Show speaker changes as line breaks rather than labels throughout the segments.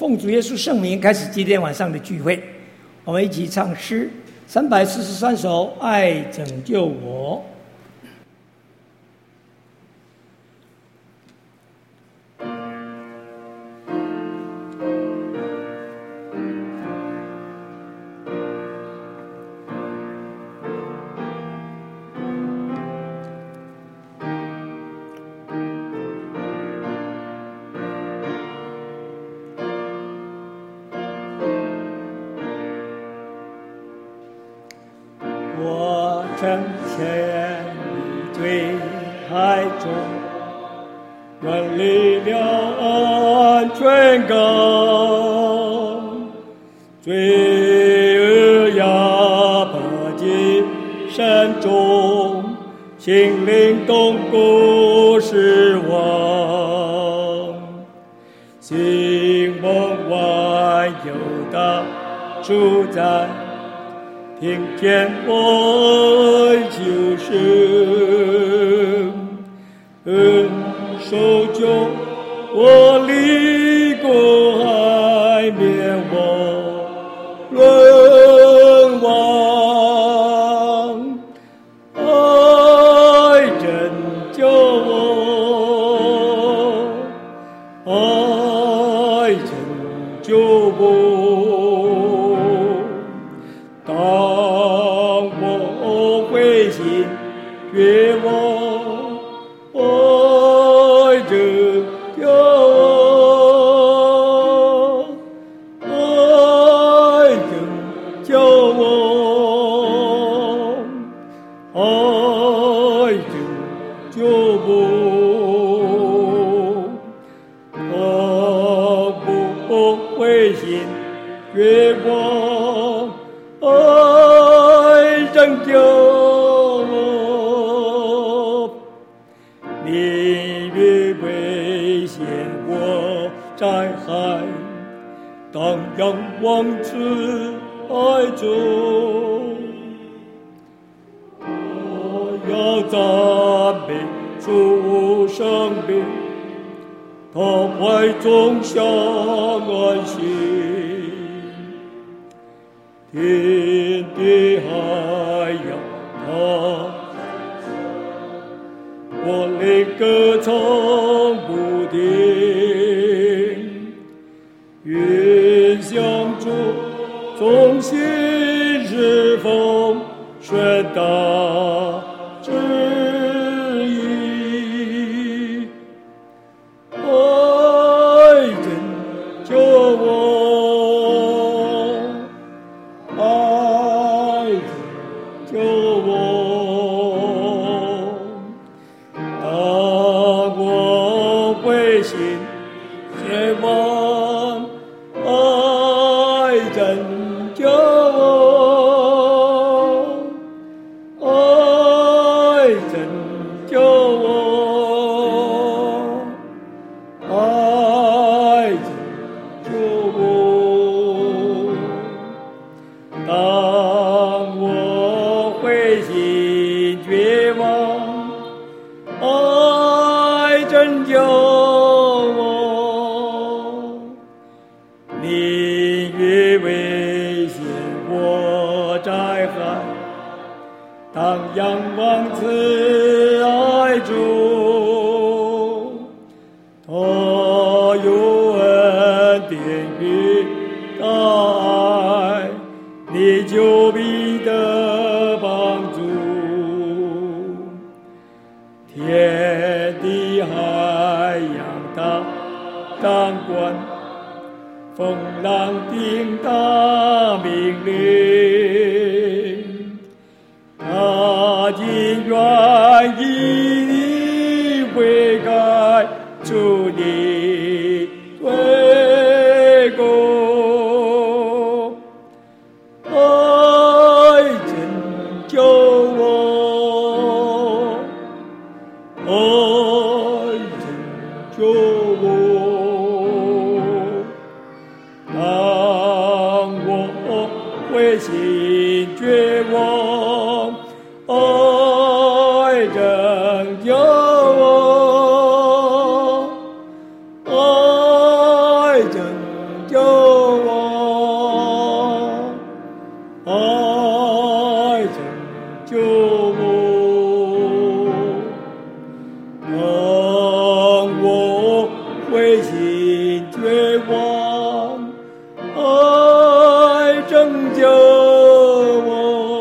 奉主耶稣圣名开始今天晚上的聚会，我们一起唱诗343首《爱拯救我》。
我正前你最海中，远离了安全港，罪恶压迫进山中，心灵痛苦失望，心梦万有的主宰，听见我就是手救我离苦海灭我沦亡，爱拯救我，爱拯救我。当我灰心绝望，爱拯救我，爱拯救我，爱拯救我。当我灰心绝望，爱拯救我，你越危险我在海，当仰望慈爱中，我要赞美主生命，他怀中相安息。天地海洋，我灵歌唱不停，愿相助，从心是风宣达旨意，爱拯救我，爱拯救我。当我灰心绝望，爱拯救我，爱拯救我，爱拯救我。当我灰心绝望，爱拯救我，你越危险我在海，当仰望慈爱主，他有恩典与大爱，你就必得帮助。天地海洋他当管，风浪听他命令，他竟愿意悔改主你罪过，爱拯救我，爱拯救我。当我灰心绝望，爱拯救我，爱拯救救我，爱拯救我，当我灰心绝望，爱拯救我。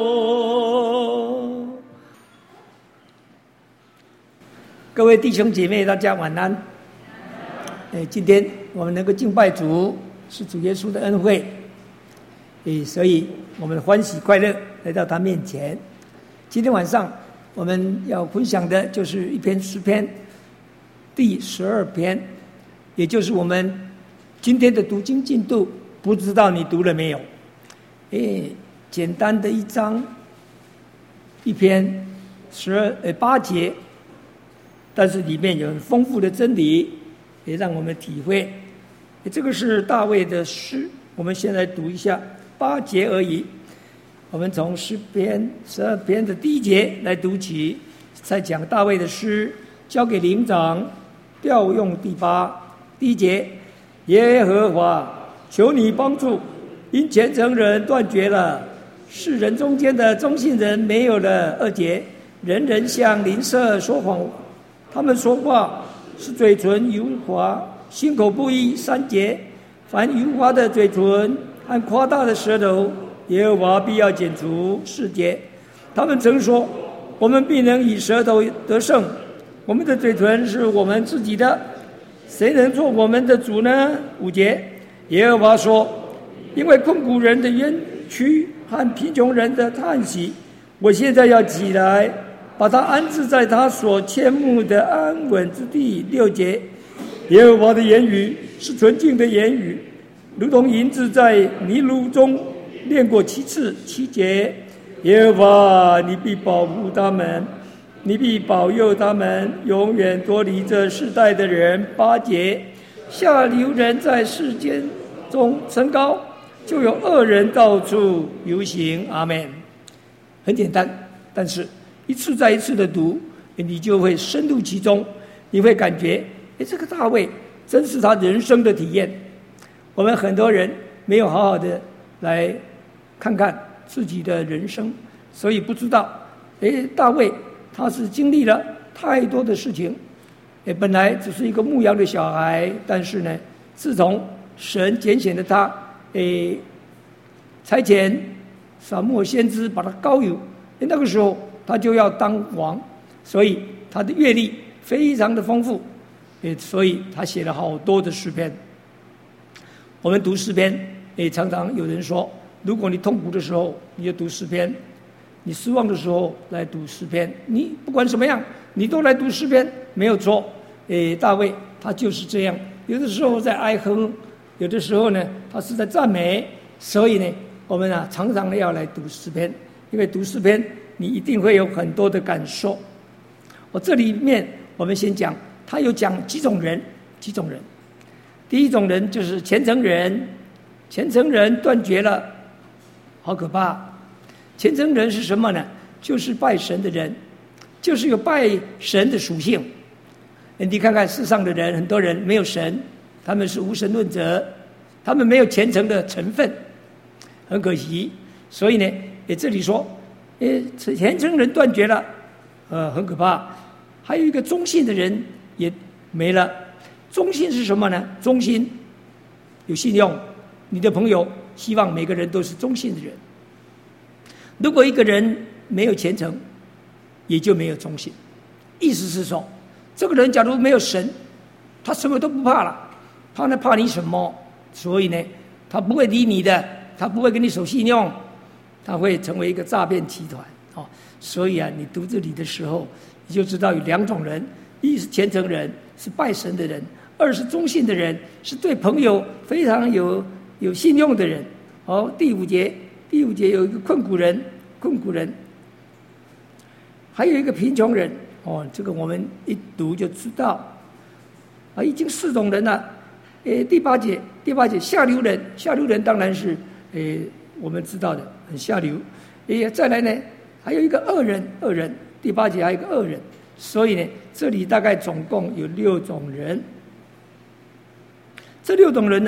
各位弟兄姐妹，大家晚安。今天我们能够敬拜主，是主耶稣的恩惠，所以我们欢喜快乐来到他面前。今天晚上我们要分享的就是一篇诗篇，第12篇，也就是我们今天的读经进度。不知道你读了没有？简单的一章，一篇8节，但是里面有很丰富的真理，也让我们体会。这个是大卫的诗，我们先来读一下8节而已。我们从诗篇12篇的第1节来读起，再讲大卫的诗，交给灵长调用第1节。耶和华，求你帮助，因虔诚人断绝了，世人中间的忠信人没有了2节，人人向邻舍说谎，他们说话是嘴唇油滑，心口不一3节，凡油滑的嘴唇和夸大的舌头，耶和华必要剪除4节。他们曾说，我们必能以舌头得胜，我们的嘴唇是我们自己的，谁能做我们的主呢？5节，耶和华说，因为困苦人的冤屈和贫穷人的叹息，我现在要起来，把他安置在他所切慕的安稳之地。6节，耶和华的言语是纯净的言语，如同银子在泥炉中炼过7次。7节，耶和华，你必保护他们，你必保佑他们，永远脱离这世代的人。8节，下流人在世间中升高，就有恶人到处游行。阿们。很简单，但是一次再一次的读，你就会深入其中，你会感觉这个大卫真是他人生的体验。我们很多人没有好好的来看看自己的人生，所以不知道大卫他是经历了太多的事情。本来只是一个牧羊的小孩，但是呢，自从神拣选了他，差遣撒母耳先知把他膏油，那个时候他就要当王，所以他的阅历非常的丰富，所以他写了好多的诗篇。我们读诗篇，常常有人说，如果你痛苦的时候你就读诗篇，你失望的时候来读诗篇，你不管什么样你都来读诗篇，没有错。大卫他就是这样，有的时候在哀哼，有的时候呢他是在赞美，所以呢我们常常要来读诗篇，因为读诗篇你一定会有很多的感受。这里面我们先讲，他有讲几种人。第一种人就是虔诚人，虔诚人断绝了，好可怕。虔诚人是什么呢？就是拜神的人，就是有拜神的属性。你看看世上的人，很多人没有神，他们是无神论者，他们没有虔诚的成分，很可惜。所以呢，这里说，虔诚人断绝了，很可怕。还有一个忠信的人也没了。忠信是什么呢？忠心，有信用，你的朋友希望每个人都是忠信的人。如果一个人没有虔诚，也就没有忠信。意思是说，这个人假如没有神，他什么都不怕了，他能怕你什么？所以呢，他不会理你的，他不会跟你守信用，他会成为一个诈骗集团。所以你读这里的时候，你就知道有2种人：一是虔诚人，是拜神的人；二是忠信的人，是对朋友非常有信用的人。第5节有一个困苦人，还有一个贫穷人。这个我们一读就知道，已经4种人了。第8节下流人当然是我们知道的，很下流。再来呢，还有一个恶人，第8节还有一个恶人。所以呢，这里大概总共有6种人。这6种人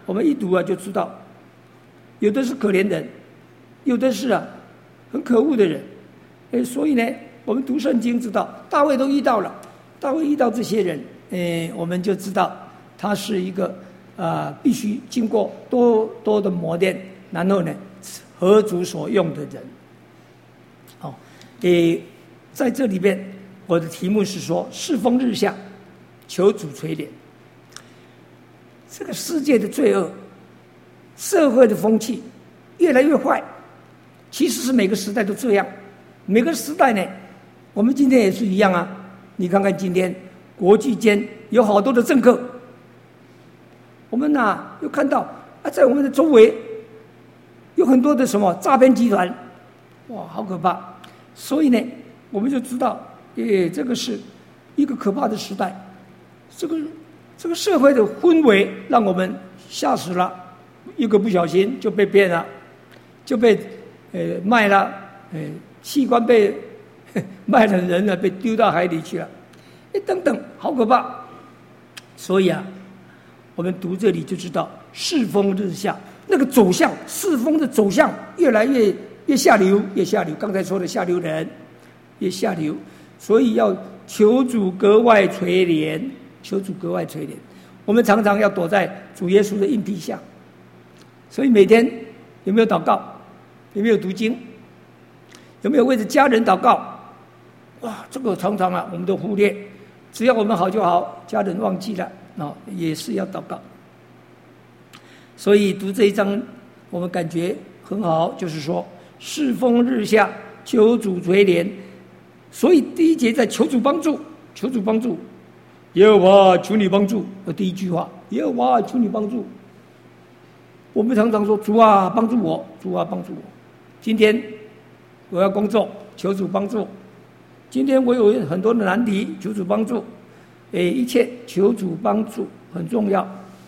我们一读啊就知道，有的是可怜人，有的是很可恶的人。所以呢，我们读圣经知道，大卫都遇到了，大卫遇到这些人，我们就知道他是一个必须经过多的磨练，然后呢合主所用的人。好，在这里边，我的题目是说，世风日下，求主垂怜。这个世界的罪恶，社会的风气越来越坏，其实是每个时代都这样。每个时代呢，我们今天也是一样啊。你看看今天国际间有好多的政客，我们又看到在我们的周围有很多的什么诈骗集团，哇，好可怕！所以呢，我们就知道，这个是一个可怕的时代。这个社会的氛围让我们吓死了，一个不小心就被骗了，就被卖了，器官被卖了，人被丢到海里去了，等等，好可怕。所以我们读这里就知道，世风日下，那个走向，世风的走向越来越下流，越下流。刚才说的下流人越下流，所以要求主格外垂怜，求主格外垂怜。我们常常要躲在主耶稣的荫庇下，所以每天有没有祷告？有没有读经？有没有为着家人祷告？哇，这个常常我们都忽略。只要我们好就好，家人忘记了也是要祷告。所以读这一章，我们感觉很好，就是说世风日下，求主垂怜。所以第一节在求主帮助，求主帮助，耶和华求你帮助。第一句话，耶和华求你帮助。我们常常说主啊帮助我，主啊帮助我。今天我要工作，求主帮助。今天我有很多的难题，求主帮助。一切求主帮助很重要。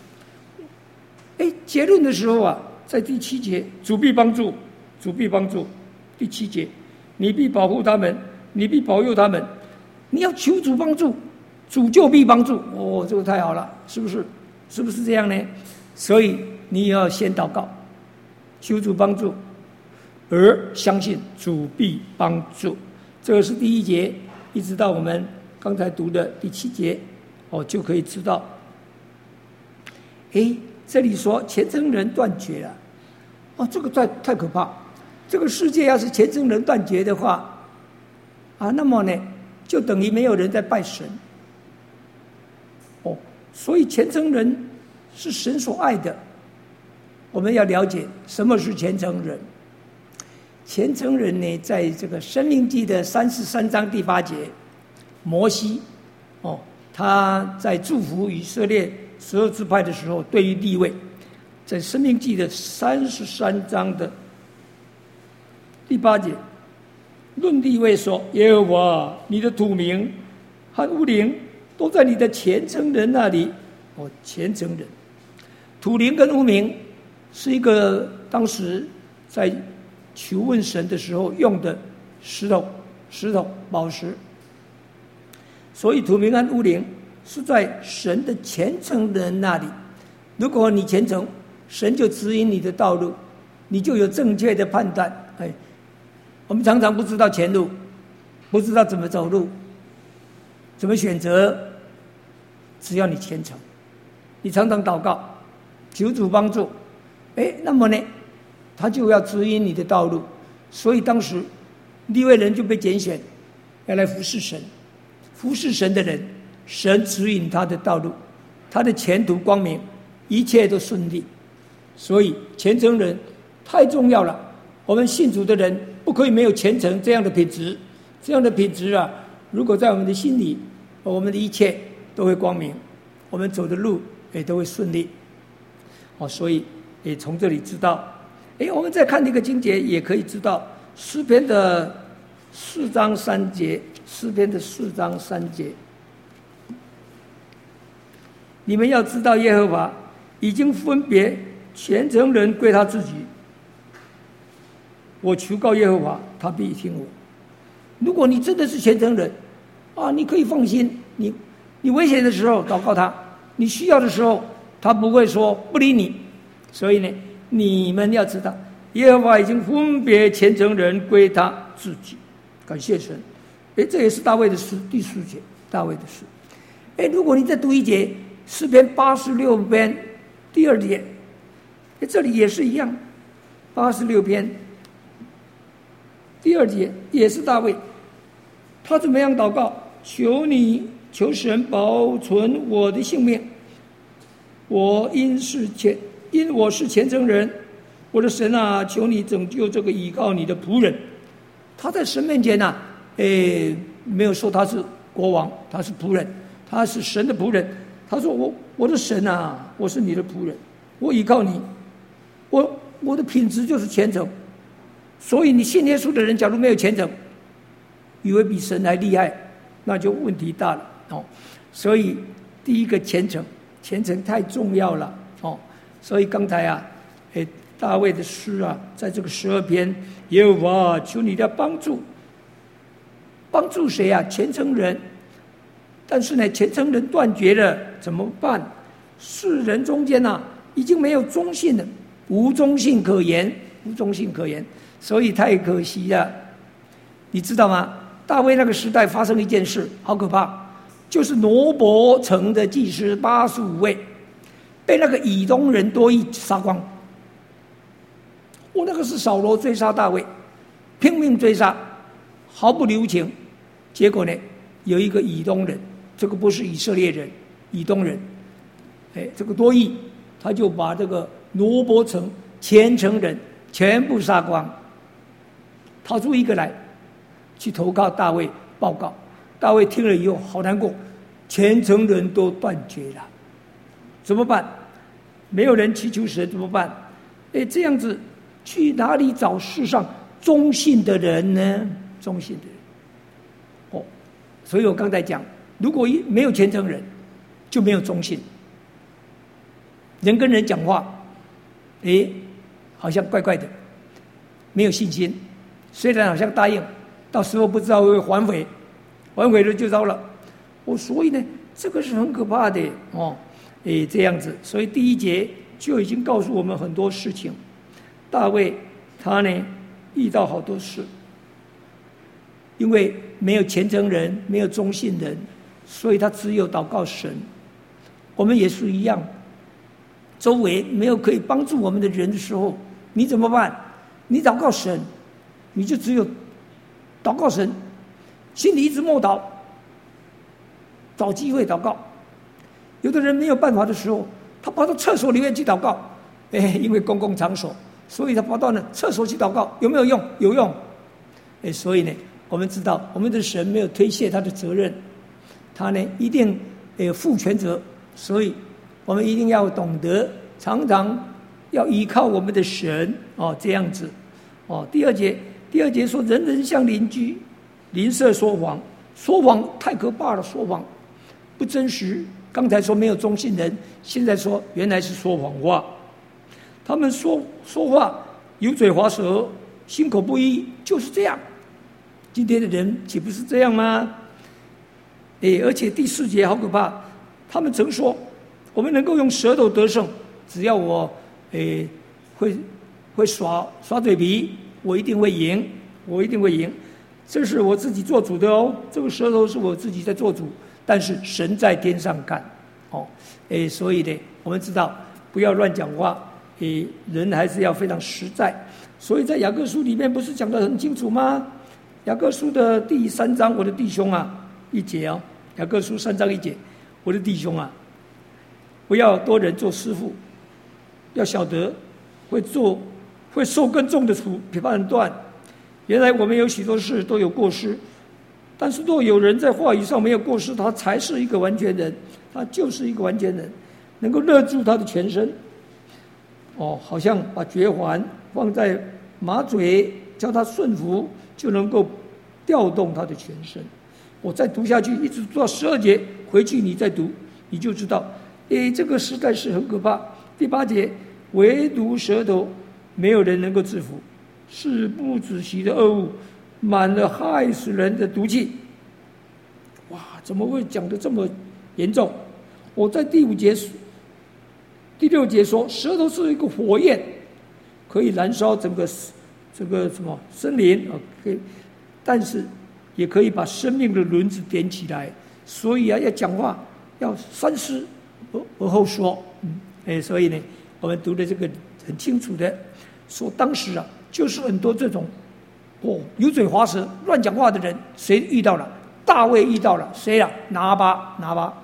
结论的时候在第7节，主必帮助，主必帮助。第7节，你必保护他们，你必保佑他们。你要求主帮助，主就必帮助。这个太好了，是不是？是不是这样呢？所以你也要先祷告，求主帮助，而相信主必帮助。这个是第1节，一直到我们刚才读的第7节，就可以知道。这里说虔诚人断绝了，这个太可怕。这个世界要是虔诚人断绝的话，那么呢，就等于没有人在拜神。所以虔诚人是神所爱的。我们要了解什么是虔诚人。虔诚人呢，在这个申命记的33章第8节，摩西他在祝福以色列12支派的时候，对于利未，在申命记的33章的第8节，论利未说：耶和华你的土名和乌灵都在你的虔诚人那里。虔诚人，土灵跟乌名是一个当时在求问神的时候用的石头宝石。所以土名和乌灵是在神的虔诚人那里。如果你虔诚，神就指引你的道路，你就有正确的判断。我们常常不知道前路，不知道怎么走路，怎么选择。只要你虔诚，你常常祷告，求主帮助，那么呢，他就要指引你的道路。所以当时利未人就被拣选，要来服侍神。服侍神的人，神指引他的道路，他的前途光明，一切都顺利。所以虔诚人太重要了。我们信主的人不可以没有虔诚这样的品质。这样的品质如果在我们的心里，我们的一切都会光明，我们走的路也都会顺利。所以也从这里知道，我们再看这个经节，也可以知道诗篇的4章3节，诗篇的4章3节，你们要知道耶和华已经分别虔诚人归他自己。我求告耶和华，他必听我。如果你真的是虔诚人你可以放心，你危险的时候祷告他，你需要的时候他不会说不理你， 所以呢，你们要知道，耶和华已经分别虔诚人归他自己。感谢神。这也是大卫的诗，第4节，大卫的诗。如果你再读一节，诗篇86篇第2节，这里也是一样，86篇第2节也是大卫，他怎么样祷告？求神保存我的性命，因我是虔诚人，我的神啊，求你拯救这个倚靠你的仆人。他在神面前啊，没有说他是国王，他是仆人，他是神的仆人。他说我的神啊，我是你的仆人，我倚靠你，我的品质就是虔诚。所以你信耶稣的人，假如没有虔诚，以为比神还厉害，那就问题大了所以第一个虔诚太重要了所以刚才啊，大卫的诗啊，在这个12篇，耶和华求你的帮助谁啊？虔诚人。但是呢，虔诚人断绝了怎么办？世人中间啊，已经没有忠信了，无忠信可言，所以太可惜了。你知道吗？大卫那个时代发生一件事，好可怕，就是挪伯城的祭司85位被那个以东人多益杀光。那个是扫罗追杀大卫，拼命追杀，毫不留情。结果呢，有一个以东人，这个不是以色列人，以东人，这个多益，他就把这个挪伯城虔诚人全部杀光，掏出一个来，去投靠大卫报告。大卫听了以后好难过，虔诚人都断绝了，怎么办？没有人祈求神怎么办？这样子去哪里找世上忠信的人呢？忠信的人所以我刚才讲，如果没有虔诚人，就没有忠信。人跟人讲话，好像怪怪的，没有信心。虽然好像答应，到时候不知道会反悔，反悔了就糟了。所以呢，这个是很可怕的这样子。所以第1节就已经告诉我们很多事情。大卫他呢遇到好多事，因为没有虔诚人，没有忠信人，所以他只有祷告神。我们也是一样，周围没有可以帮助我们的人的时候，你怎么办？你祷告神，你就只有祷告神，心里一直默祷，找机会祷告。有的人没有办法的时候，他跑到厕所里面去祷告，因为公共场所，所以他跑到厕所去祷告，有没有用？有用。所以呢，我们知道我们的神没有推卸他的责任，他呢一定负全责，所以我们一定要懂得常常要依靠我们的神这样子第二节说，人人向邻居邻舍说谎，说谎太可怕了，说谎不真实。刚才说没有忠信人，现在说原来是说谎话。他们说话油嘴滑舌，心口不一，就是这样。今天的人岂不是这样吗？而且第4节好可怕，他们曾说我们能够用舌头得胜，只要我会耍嘴皮，我一定会赢，这是我自己做主的这个舌头是我自己在做主，但是神在天上看所以呢，我们知道不要乱讲话，人还是要非常实在。所以在雅各书里面不是讲得很清楚吗？雅各书的第3章，我的弟兄啊，1节雅各书3章1节，我的弟兄啊，不要多人做师傅，要晓得会受更重的处，批判断。原来我们有许多事都有过失，但是若有人在话语上没有过失，他才是一个完全人，他就是一个完全人，能够勒住他的全身。好像把绝环放在马嘴，叫他顺服，就能够调动他的全身。我再读下去，一直读到12节，回去你再读，你就知道，这个实在是很可怕。第8节，唯独舌头，没有人能够制服，是不止息的恶物，满了害死人的毒气。哇，怎么会讲得这么严重？我在第5节第6节说，舌头是一个火焰，可以燃烧整个这个什么森林啊，可以，但是也可以把生命的轮子点起来。所以啊，要讲话要三思而后说。所以呢，我们读的这个很清楚的说，当时啊，就是很多这种油嘴滑舌、乱讲话的人，谁遇到了？大卫遇到了谁了？拿巴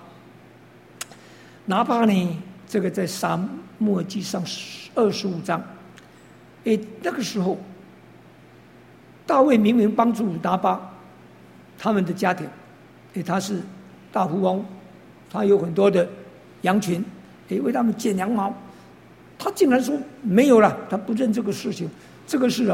呢？这个在撒母耳记上25章。那个时候，大卫明明帮助拿巴他们的家庭，他是大富翁，他有很多的羊群，为他们剪羊毛，他竟然说没有了，他不认这个事情，这个是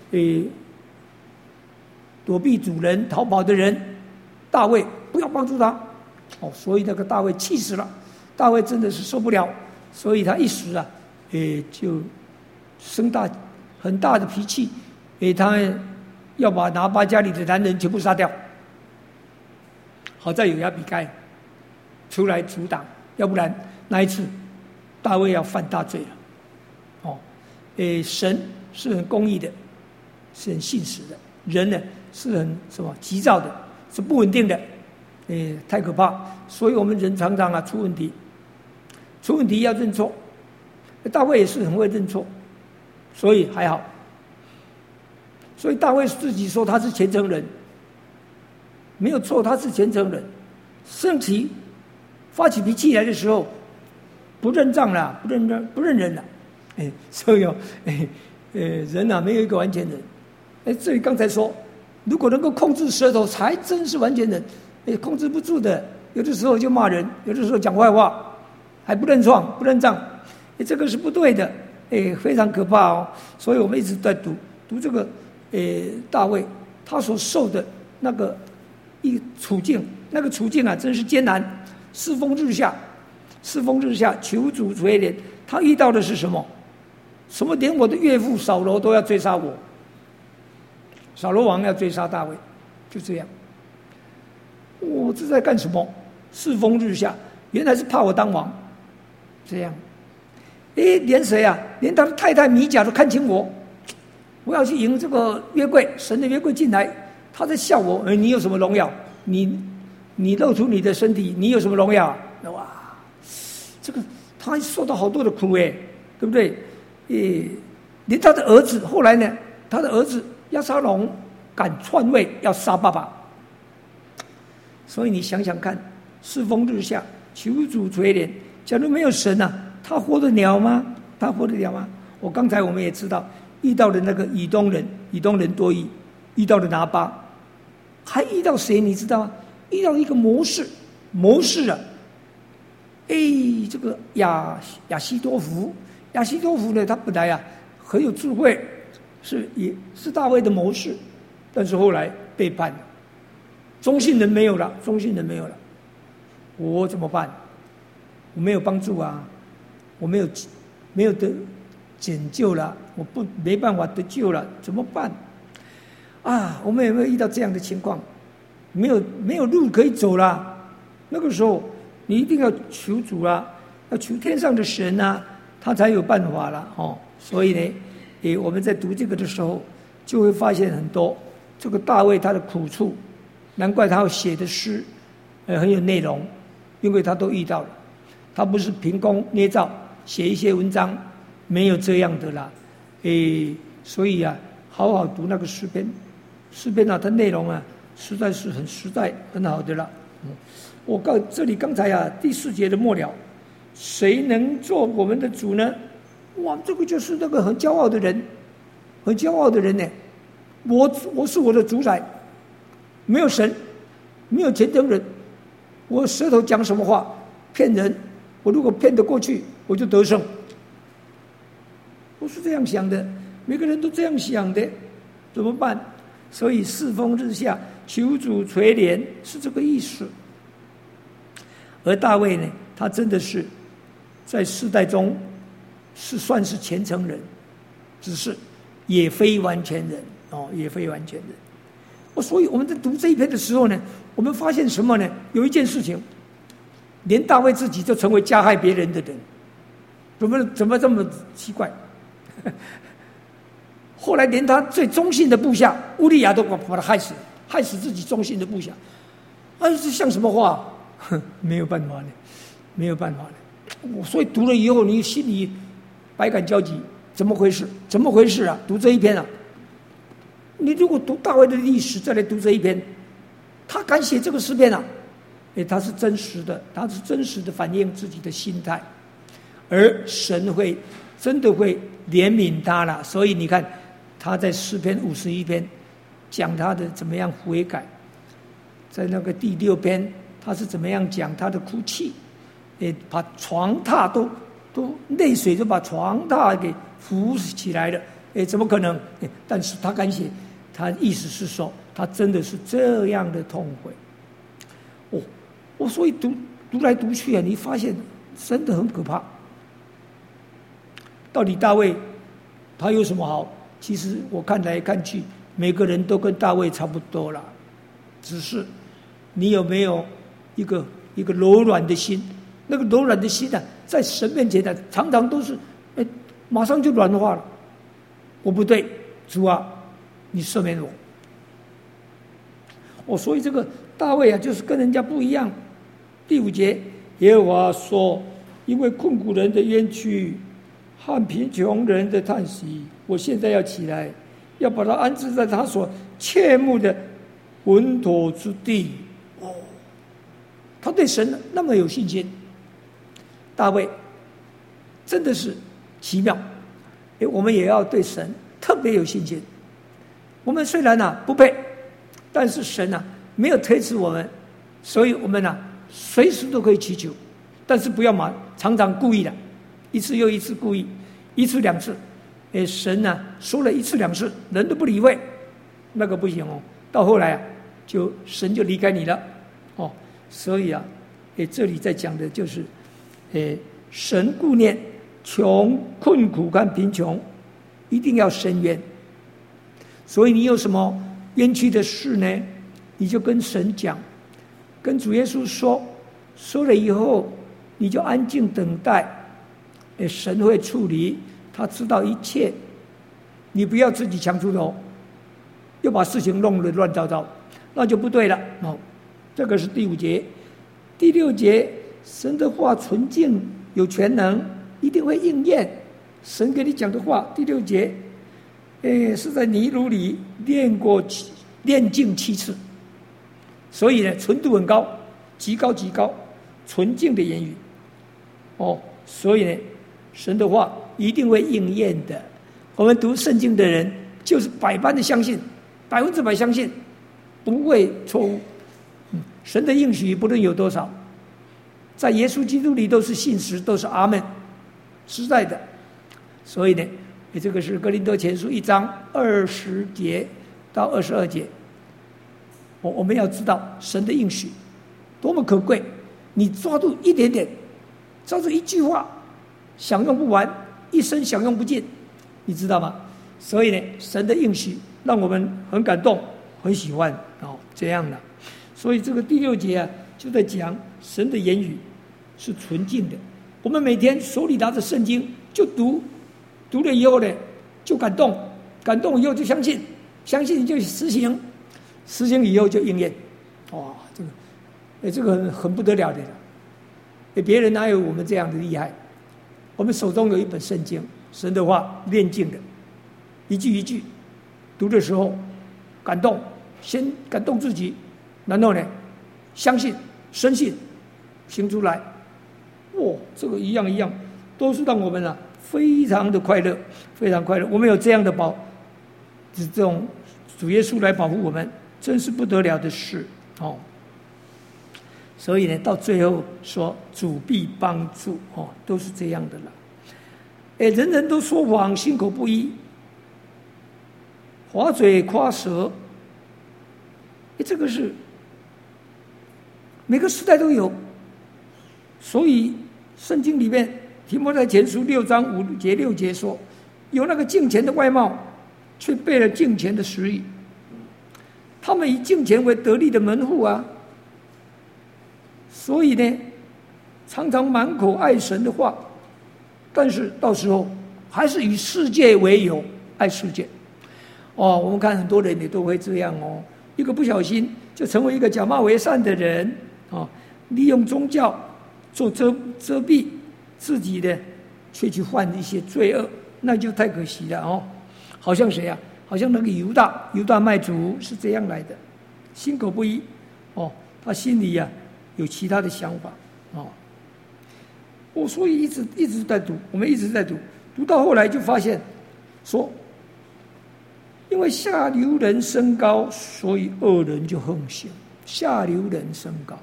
躲避主人逃跑的人，大卫不要帮助他。所以那个大卫气死了，大卫真的是受不了，所以他一时啊，就生很大的脾气，他要把拿巴家里的男人全部杀掉。好在有亚比该出来阻挡，要不然那一次大卫要犯大罪了。神是很公义的，是很信实的，人呢是很急躁的，是不稳定的，太可怕。所以我们人常常啊出问题要认错。大卫也是很会认错，所以还好。所以大卫自己说他是虔诚人，没有错，他是虔诚人。生气发起脾气来的时候，不认账了，不认人了。所以人啊没有一个完全人。至于刚才说，如果能够控制舌头，才真是完全人。控制不住的，有的时候就骂人，有的时候讲坏话，还不认错、不认账，这个是不对的，非常可怕哦。所以我们一直在读这个，大卫他所受的那个处境，那个处境啊，真是艰难。世风日下，求主垂怜。他遇到的是什么？连我的岳父扫罗都要追杀我，扫罗王要追杀大卫，就这样。我这在干什么？世风日下，原来是怕我当王，这样。连谁啊？连他的太太米甲都看清我。我要去迎这个约柜，神的约柜进来，他在笑我。你有什么荣耀？你露出你的身体，你有什么荣耀？哇，这个他受到好多的苦，对不对？连他的儿子后来呢，他的儿子押沙龙敢篡位要杀爸爸。所以你想想看，世风日下，求主垂怜。假如没有神啊，他活得了吗？刚才我们也知道，遇到的那个以东人多益，遇到的拿巴，还遇到谁？你知道吗？遇到一个谋士啊，这个亚希多弗呢，他本来啊很有智慧，也是大卫的谋士，但是后来背叛了。忠信人没有了，我怎么办？我没有帮助啊，我没有得拯救了，我没办法得救了，怎么办？啊，我们有没有遇到这样的情况？没有路可以走了，那个时候你一定要求主啊，要求天上的神啊，他才有办法了。所以呢，我们在读这个的时候，就会发现很多这个大卫他的苦处。难怪他写的诗，很有内容，因为他都遇到了，他不是凭空捏造写一些文章，没有这样的啦，所以啊，好好读那个诗篇啊，它内容啊，实在是很实在、很好的啦。我这里刚才啊，第4节的末了，谁能做我们的主呢？哇，这个就是那个很骄傲的人呢。我是我的主宰。没有神，没有虔诚人，我舌头讲什么话骗人，我如果骗得过去，我就得胜。我是这样想的，每个人都这样想的，怎么办？所以世风日下，求主垂怜，是这个意思。而大卫呢，他真的是在世代中算是虔诚人，只是也非完全人，也非完全人。所以我们在读这一篇的时候呢，我们发现什么呢？有一件事情，连大卫自己就成为加害别人的人。 怎么这么奇怪？后来连他最忠心的部下乌利亚都把他害死自己忠心的部下。这像什么话？没有办法呢，没有办法呢。所以读了以后，你心里百感交集，怎么回事啊？读这一篇啊，你如果读大卫的历史，再来读这一篇，他敢写这个诗篇啊，他是真实的反映自己的心态，而神真的会怜悯他了。所以你看，他在诗篇51篇讲他的怎么样悔改，在那个第6篇他是怎么样讲他的哭泣，把床榻都泪水就把床榻给浮起来了，怎么可能？但是他敢写，他意思是说他真的是这样的痛悔。所以读来读去啊，你发现真的很可怕。到底大卫他有什么好？其实我看来看去，每个人都跟大卫差不多了，只是你有没有一个柔软的心？那个柔软的心呢，在神面前呢，常常都是马上就软化了。我不对，主啊，你赦免我。所以这个大卫啊，就是跟人家不一样。第5节，耶和华说：因为困苦人的冤屈和贫穷人的叹息，我现在要起来，要把他安置在他所切慕的稳妥之地。他对神那么有信心，大卫真的是奇妙。我们也要对神特别有信心。我们虽然不配，但是神没有推辞我们，所以我们随时都可以祈求，但是不要常常故意的，一次又一次故意，一次两次，神说了1次2次，人都不理会，那个不行哦。到后来神就离开你了哦。所以这里在讲的就是，神顾念困苦跟贫穷，一定要伸冤。所以你有什么冤屈的事呢？你就跟神讲，跟主耶稣说了以后，你就安静等待，神会处理，他知道一切，你不要自己强出头，又把事情弄得乱糟糟，那就不对了。这个是第5节。第6节，神的话纯净有全能，一定会应验。神给你讲的话，第6节，是在泥炉里炼净7次，所以呢，纯度很高，极高，纯净的言语。所以呢，神的话一定会应验的。我们读圣经的人，就是100般的相信，100%相信，不会错误。神的应许不论有多少，在耶稣基督里都是信实，都是阿们，实在的。所以呢，这个是哥林多前书1章20节到22节。我们要知道神的应许多么可贵，你抓住一点点，抓住一句话，享用不完，一生享用不尽，你知道吗？所以呢，神的应许让我们很感动，很喜欢这样的。所以这个第6节就在讲神的言语是纯净的。我们每天手里拿着圣经就读了以后呢，就感动以后就相信你就实行以后就应验。这个很不得了的。别人哪有我们这样的厉害？我们手中有一本圣经，神的话炼净的，一句一句读的时候感动，先感动自己，然后呢，相信、深信，行出来。这个一样，都是让我们非常的快乐，非常快乐。我们有这样的这种主耶稣来保护我们，真是不得了的事所以呢，到最后说主必帮助都是这样的了。人人都说谎，心口不一，滑嘴夸舌，这个是每个时代都有。所以圣经里面提摩太前书6章5节6节说，有那个敬虔的外貌，却背了敬虔的实意。他们以敬虔为得利的门户所以呢，常常满口爱神的话， 但是到时候还是以世界为友，爱世界。我们看很多人也都会这样一个不小心就成为一个假冒为善的人利用宗教做遮蔽自己的，却去犯一些罪恶，那就太可惜了好像谁啊？好像那个犹大卖主是这样来的，心口不一他心里有其他的想法所以一直在读，我们一直在读到后来就发现说，因为下流人升高，所以恶人就横行。下流人升高，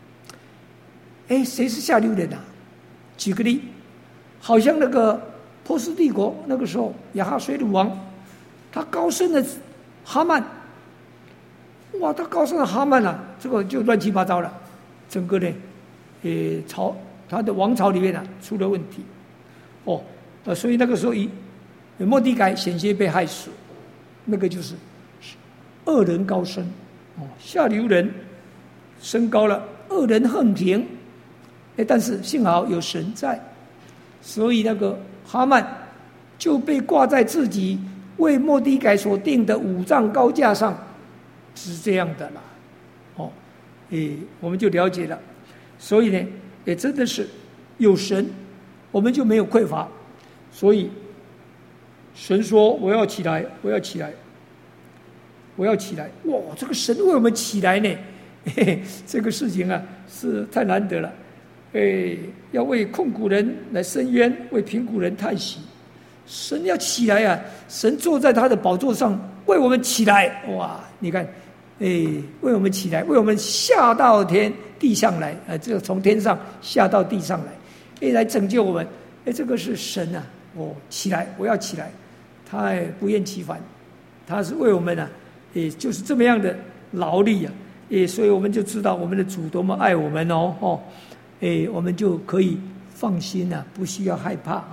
谁是下流人啊？举个例，好像那个波斯帝国那个时候亚哈水鲁王，他高升了哈曼，他高升了哈曼这个就乱七八糟了，整个呢他的王朝里面出了问题所以那个时候末底改险些被害死，那个就是恶人高升下流人升高了，恶人横行但是幸好有神在，所以那个哈曼就被挂在自己为末底改所定的5丈高架上，是这样的啦我们就了解了。所以呢也真的是有神，我们就没有匮乏。所以神说我要起来，我要起来，我要起来。这个神为我们起来呢这个事情是太难得了。要为困苦人来伸冤，为贫苦人叹息。神要起来神坐在他的宝座上为我们起来。你看为我们起来，为我们下到地上来这个从天上下到地上来来拯救我们。这个是神起来，我要起来。他不厌其烦，他是为我们就是这么样的劳力所以我们就知道我们的主多么爱我们我们就可以放心不需要害怕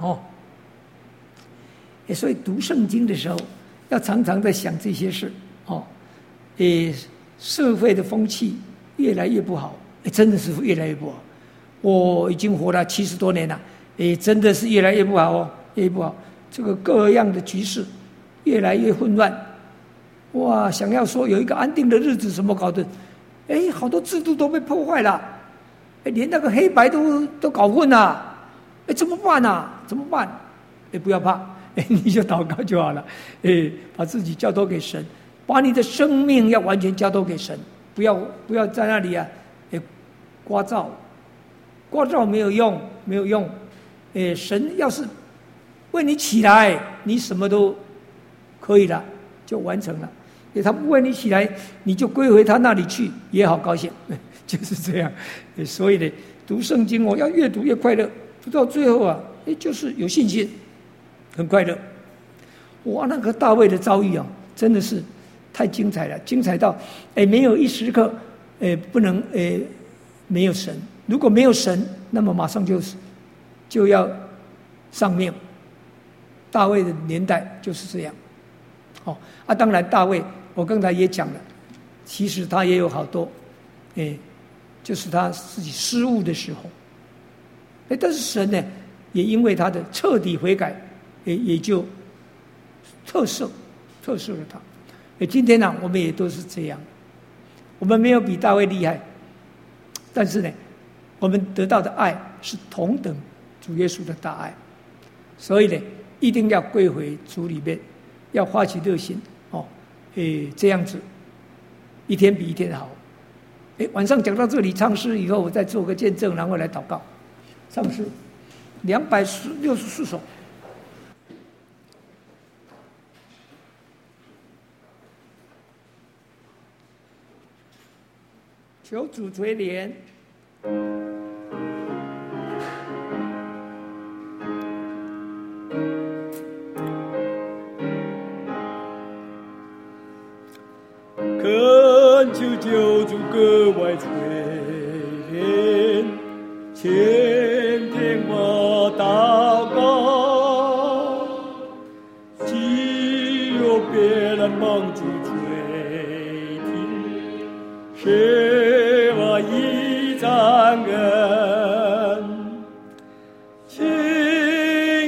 所以读圣经的时候要常常在想这些事社会的风气越来越不好真的是越来越不好。我已经活了70多年了真的是越来越不好越不好。这个各样的局势越来越混乱想要说有一个安定的日子怎么搞的好多制度都被破坏了连那个黑白都搞混了怎么办怎么办不要怕你就祷告就好了把自己交托给神，把你的生命要完全交托给神，不要在那里聒噪没有用神要是为你起来，你什么都可以了，就完成了。他不为你起来，你就归回他那里去，也好高兴，就是这样。所以呢，读圣经要越读越快乐，读到最后就是有信心，很快乐。那个大卫的遭遇真的是太精彩了，精彩到没有一时刻不能没有神。如果没有神，那么马上就要丧命。大卫的年代就是这样当然大卫我刚才也讲了，其实他也有好多就是他自己失误的时候但是神呢也因为他的彻底悔改也就特赦了他今天我们也都是这样，我们没有比大卫厉害，但是呢我们得到的爱是同等主耶稣的大爱，所以呢一定要归回主里面，要发起热心这样子一天比一天好。晚上讲到这里唱诗以后，我再做个见证，然后来祷告。唱诗264首。求主垂怜，
恳求救主格外垂怜，千天我祷告，既有别人帮助垂听，是我一zangen，请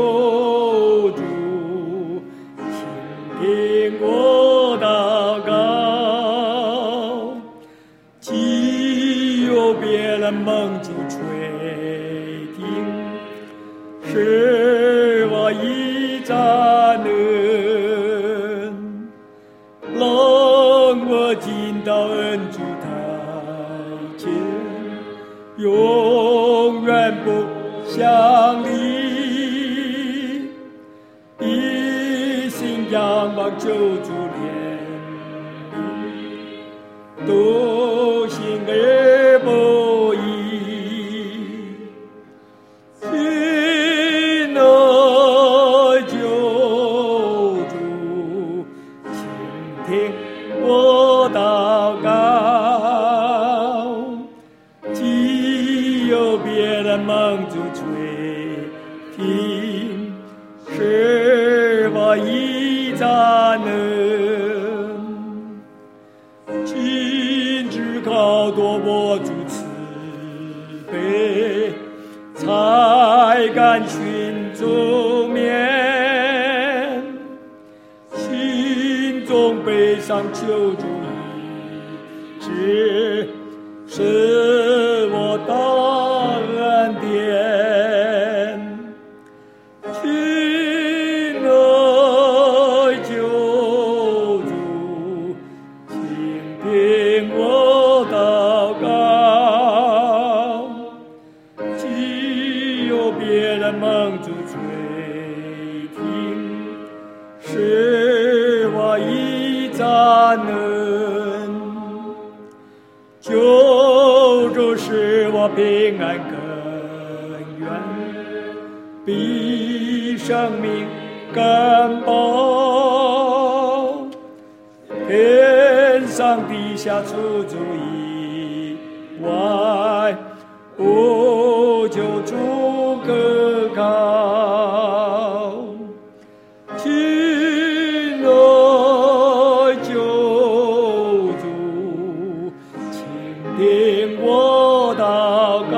主，请听我祷告。既有别人蒙主垂听，是我一盏灯，让我进到恩主台前，永远不相离，一心仰望救主怜悯，笃信而不疑。亲爱救主，请听我祷告。既有别人蒙主垂听，是我一盏灯，亲自靠多我主慈悲，才敢寻主面，心中悲伤求主医治，使我到恩典。亲爱救主，请听我祷告。既有别人蒙主垂听，是我一盏灯，救主使我平安更远，比生命更宝。天上地下除主以外，无救主可靠。亲爱救主，请听我祷告。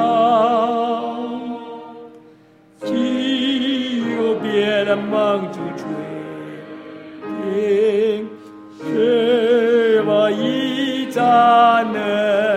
既有别人蒙主垂听，是我一盏灯。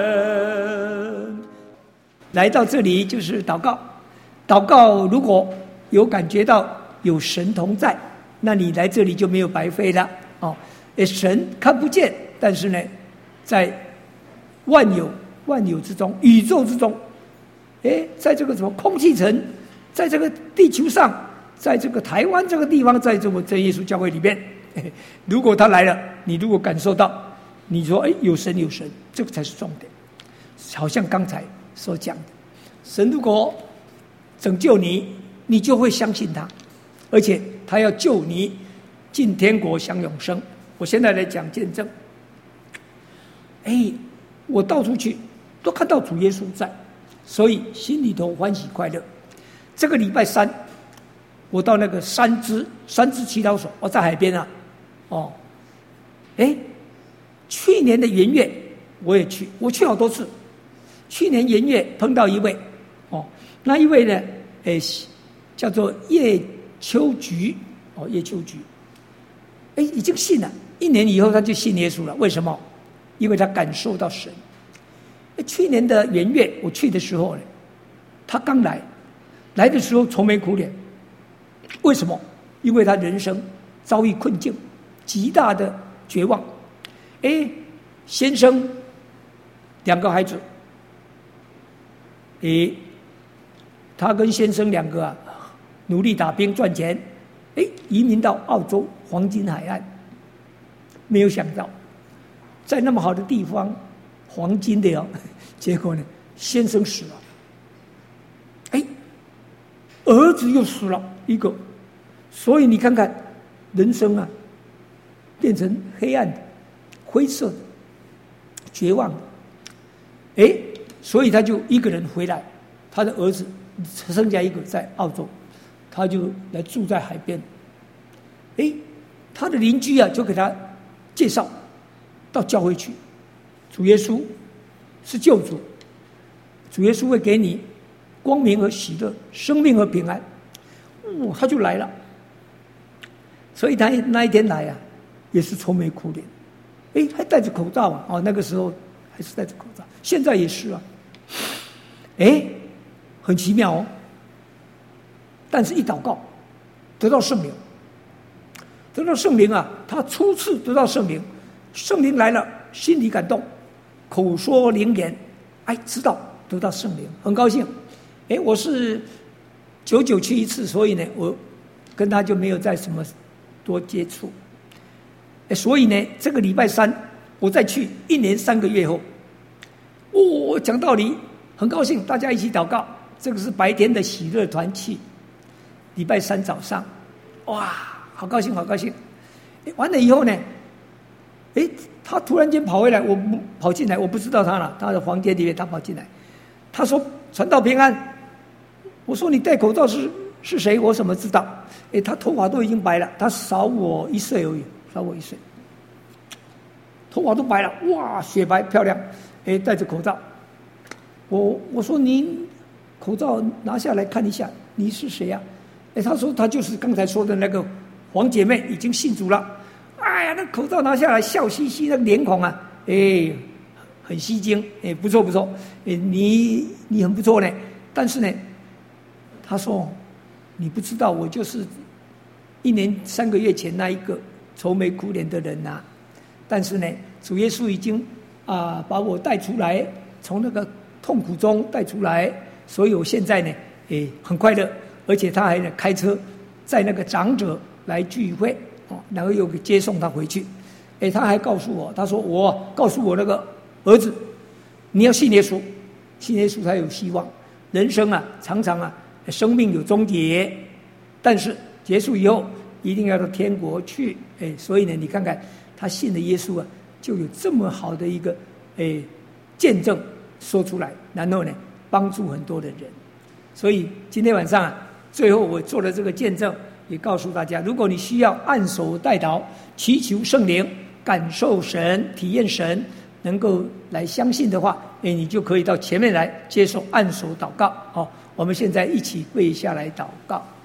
来到这里就是祷告，祷告如果有感觉到有神同在，那你来这里就没有白费了哦。神看不见，但是呢，在万有之中，宇宙之中，在这个什么空气层，在这个地球上，在这个台湾这个地方，在这个真耶稣教会里面，如果他来了，你如果感受到，你说有神，这个才是重点。好像刚才所讲的，神如果拯救你，你就会相信他，而且他要救你进天国享永生。我现在来讲见证，我到处去都看到主耶稣在，所以心里头欢喜快乐。这个礼拜三，我到那个三支祈祷所，我在海边啊，去年的元月我也去，我去好多次。去年元月碰到一位，那一位呢，叫做叶秋菊，叶秋菊，已经信了，1年以后他就信耶稣了。为什么？因为他感受到神。去年的元月我去的时候呢，他刚来的时候愁眉苦脸，为什么？因为他人生遭遇困境，极大的绝望。先生2个孩子，他跟先生2个努力打拼赚钱，移民到澳洲黄金海岸，没有想到在那么好的地方，黄金的结果呢，先生死了，儿子又死了一个，所以你看看人生啊，变成黑暗的、灰色的、绝望的。所以他就一个人回来，他的儿子剩下一个在澳洲，他就来住在海边。他的邻居啊就给他介绍到教会去，主耶稣是救主，主耶稣会给你光明和喜乐，生命和平安。 他就来了。所以他那一天来啊，也是愁眉苦脸，还戴着口罩啊，那个时候还是戴着口罩，现在也是啊，很奇妙哦。但是一祷告，得到圣灵，得到圣灵啊，他初次得到圣灵，圣灵来了，心里感动，口说灵言，知道得到圣灵，很高兴。我是久去一次，所以呢，我跟他就没有再什么多接触。所以呢，这个礼拜三我再去，1年3个月后，讲道理，很高兴，大家一起祷告。这个是白天的喜乐团契，礼拜三早上，好高兴，好高兴。完了以后呢，他突然间跑回来，我跑进来，我不知道他了，他的房间里面他跑进来，他说传道平安。我说你戴口罩是谁？我怎么知道？他头发都已经白了，他少我1岁而已，少我1岁，头发都白了，雪白漂亮，戴着口罩。我说你口罩拿下来看一下，你是谁呀？他说他就是刚才说的那个黄姐妹，已经信主了。那口罩拿下来，笑嘻嘻，那个脸孔啊，很吸睛，不错不错，你很不错呢。但是呢，他说你不知道，我就是1年3个月前那一个愁眉苦脸的人啊。但是呢，主耶稣已经把我带出来，从那个痛苦中带出来，所以我现在呢，很快乐，而且他还开车载那个长者来聚会，然后又接送他回去。他还告诉我，他说告诉我那个儿子，你要信耶稣，信耶稣才有希望。人生啊，常常生命有终结，但是结束以后一定要到天国去。所以呢，你看看他信的耶稣啊，就有这么好的一个见证说出来，然后呢，帮助很多的人。所以今天晚上最后我做了这个见证，也告诉大家，如果你需要按手代祷，祈求圣灵，感受神，体验神，能够来相信的话，你就可以到前面来接受按手祷告。我们现在一起跪下来祷告。